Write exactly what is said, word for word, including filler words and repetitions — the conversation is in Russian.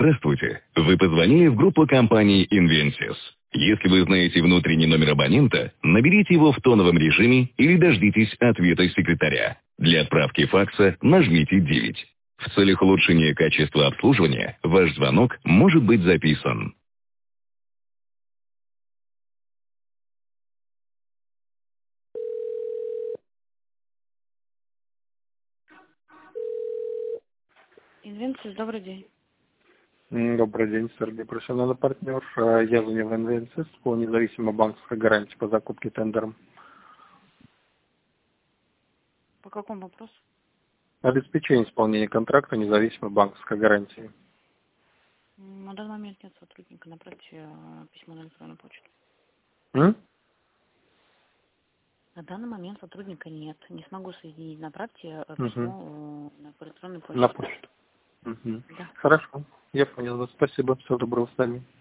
Здравствуйте. Вы позвонили в группу компании Invensys. Если вы знаете внутренний номер абонента, наберите его в тоновом режиме или дождитесь ответа секретаря. Для отправки факса нажмите девять. В целях улучшения качества обслуживания ваш звонок может быть записан. Инвенсис, добрый день. М, Добрый день, Сергей, профессиональный партнер. Э, Я звоню в Инвенсис по независимой банковской гарантии по закупке тендером. По какому вопросу? Обеспечение исполнения контракта независимой банковской гарантии. М, На данный момент нет сотрудника. Направьте э, письмо на электронную почту. М? На данный момент сотрудника нет. Не смогу соединить. Направьте э, Мгм. письмо э, на по электронной На почте. почту. Мгм. Да. Хорошо, я понял вас. Спасибо, всего доброго с вами.